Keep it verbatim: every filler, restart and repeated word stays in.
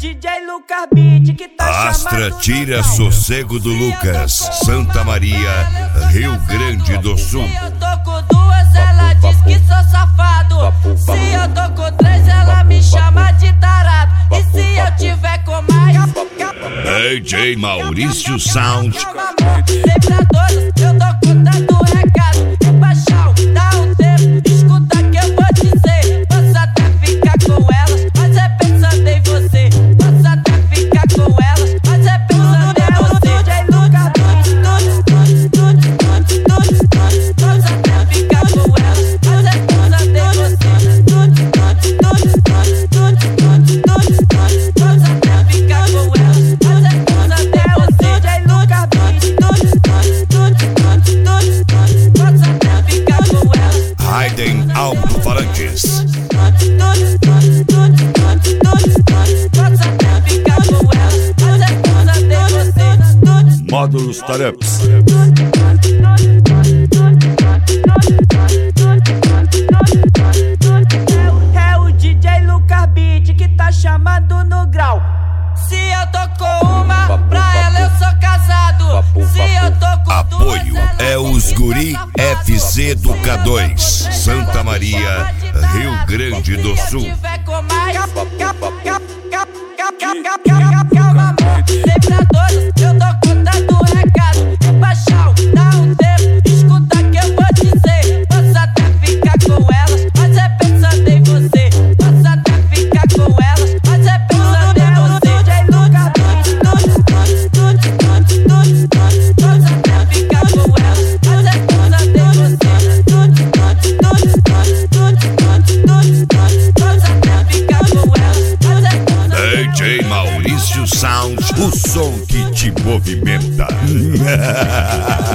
D J Lucas Beat que tá Astra tira sossego do Lucas, Santa Maria, Rio Grande do Sul. Se eu tô com duas, ela diz que sou safado. Se eu tô com três, ela me chama de tarado. E se eu tiver com mais, D J Maurício Sound. Sempre a todos, eu tô contando o recado. Baixão, dá um tempo, escuta que eu vou dizer. Posso até ficar com elas, mas é pensando em você. Posso até ficar com elas, mas é pensando em você. D J Lucas posso até ficar com elas, mas é pensando em você. Posso até ficar com elas, mas é pensando em você. D J Lucas posso até ficar com elas. Raiden Alto-Falantes. Módulos Tareps. É o D J Lucas Beat que tá chamando no grau. Se eu tô com uma, pra ela eu sou casado. Se eu tô com Apoio duas, é os Guri F C do K dois, Santa Maria, Rio Grande do Sul. Se eu tiver com mais, calma, amor. Sempre a todos, eu tô contando o recado. Baixão, dá um tempo, escuta que eu vou dizer. Posso até ficar com elas, mas é pensando em você. Posso até ficar com elas, mas é pensando em você. D J Lucas posso até ficar com elas, mas é pensando em você. Posso até ficar com elas, mas é pensando em D J Maurício Sound, o som que te movimenta.